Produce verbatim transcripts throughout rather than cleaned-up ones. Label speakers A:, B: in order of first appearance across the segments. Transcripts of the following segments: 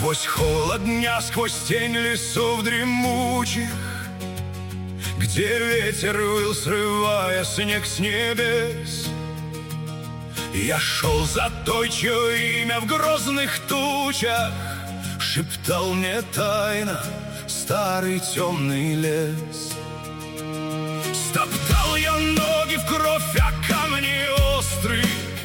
A: Сквозь холод дня, сквозь тень лесов дремучих, где ветер выл, срывая снег с небес, я шел за той, чье имя в грозных тучах шептал мне тайно старый темный лес. Стоптал я ноги в кровь, а камни острые,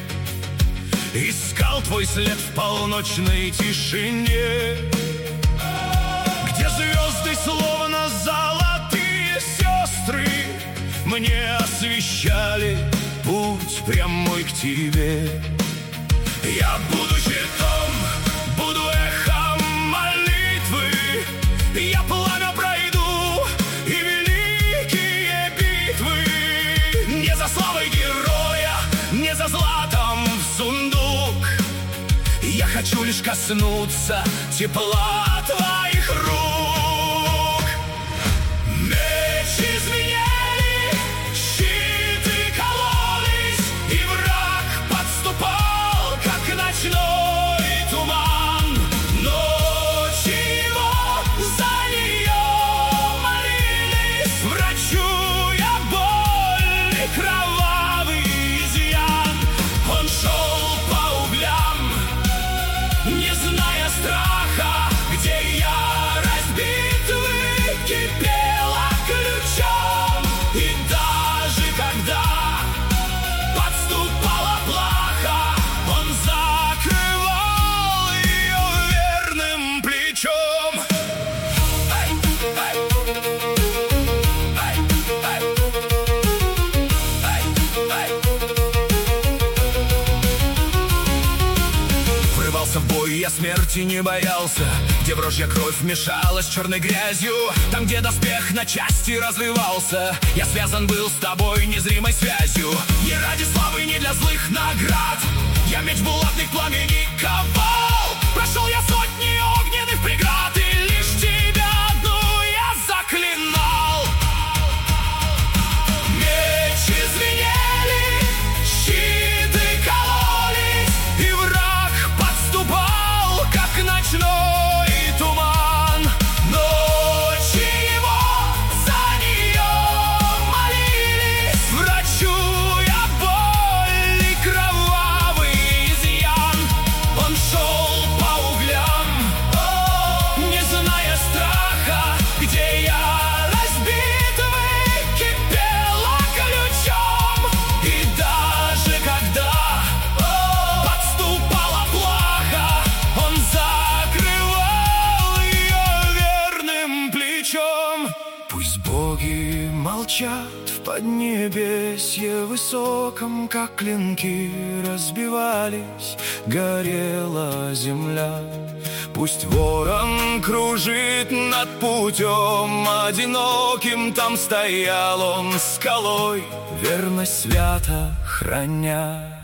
A: искал твой след в полночной тишине, где звезды словно золотые сестры мне освещали путь прямой к тебе. Я буду щитом, буду эхом молитвы, я пламя пройду и великие битвы. Не за славой героя, не за златом в сундук, я хочу лишь коснуться тепла твоих рук. Мечи звенели, щиты кололись, и враг подступал, как ночной туман. Ночи его за нее молились, врачу я боль и кровавый изъян. Он шел по углям, не зная страха, где ярость битвы кипела ключом. И даже когда подступала плаха, он закрывал ее верным плечом. Ай, ай, ай, ай, ай, ай. Врывался в бой, я смерти не боялся, где вражья кровь мешалась черной грязью, там, где доспех на части разрывался, я связан был с тобой незримой связью. Не ради славы, не для злых наград я меч булатных пламени ковал. Прошел я сотни огненных преград, и лишь тебя одну я заклинал. Мечи звенели, щиты кололись, и враг подступал, как ночной туман. Ночи его за нее молились, врачу я боль и кровавый изъян. Он шел по углям, не зная страха, где ярость битвы кипела ключом. И даже когда подступала плаха, он закрывал ее верным плечом. Пусть боги молчат в поднебесье высоком, как клинки разбивались, горела земля. Пусть ворон кружит над путем одиноким, там стоял он скалой, верность свято храня.